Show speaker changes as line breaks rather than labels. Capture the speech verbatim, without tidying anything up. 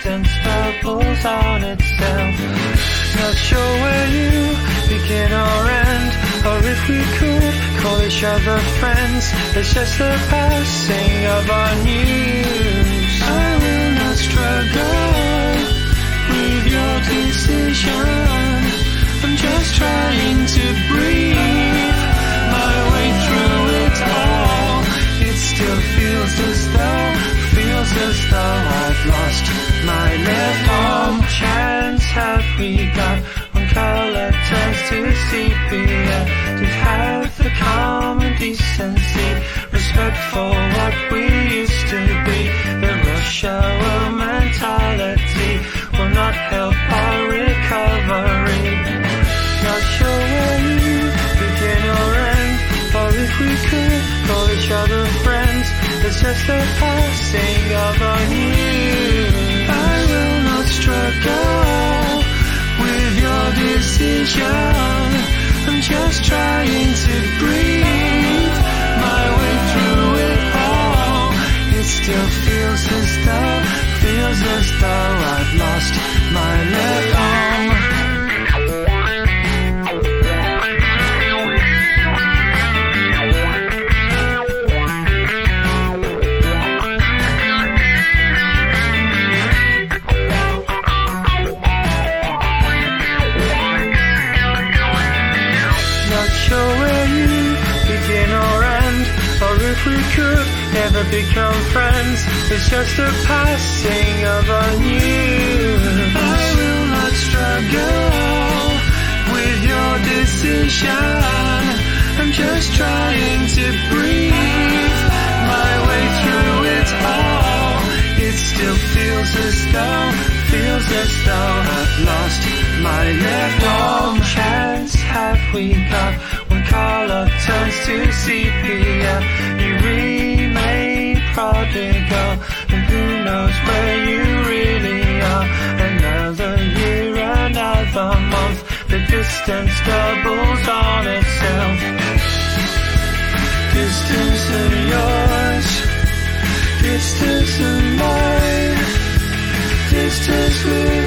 distance doubles on itself. Not sure where you begin or end, or if we could call each other friends. It's just the passing of our news. I will not struggle with your decision. I'm just trying to breathe my way through it all. It still feels as though, feels as though I've lost my left arm. Chance have we got when color turns to sepia, to have the common decency, respect for what we used to be. The rush hour mentality will not help our recovery. Not sure where you begin or end, or if we could call each other friends. It's just the passing of our news. I will not struggle with your decision. I'm just trying to breathe my way through it all. It still feels as though, feels as though I've lost my left arm. If we could ever become friends, it's just a passing of our news. I will not struggle with your decision. I'm just trying to breathe my way through it all. It still feels as though, feels as though I've lost my left arm. Chance have we got when color turns to sepia? You remain prodigal, and who knows where you really are. Another year, another month, the distance doubles on itself. Distance of yours, distance of mine, distance with